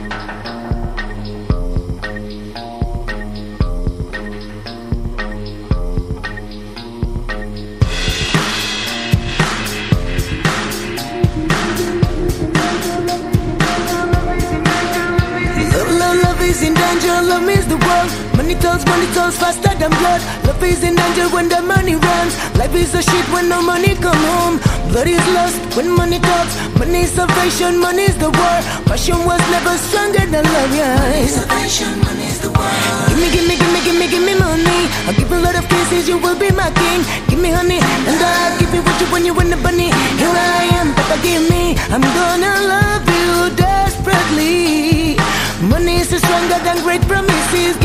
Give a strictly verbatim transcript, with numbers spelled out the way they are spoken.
is in danger, love means the world. Money talks, money talks faster than blood. Love is in danger when the money runs. Life is a shit when no money come home. Blood is lost when money talks. Money is salvation, money is the war. Passion was never stronger than love, yeah. Money is salvation, money is the war. Give me, give me, give me, give me, give me money. I'll give a lot of kisses, you will be my king. Give me honey, and I'll give you what you want, you win the bunny. Here I am, Papa, give me. I'm gonna love you desperately. Money is stronger than great promises.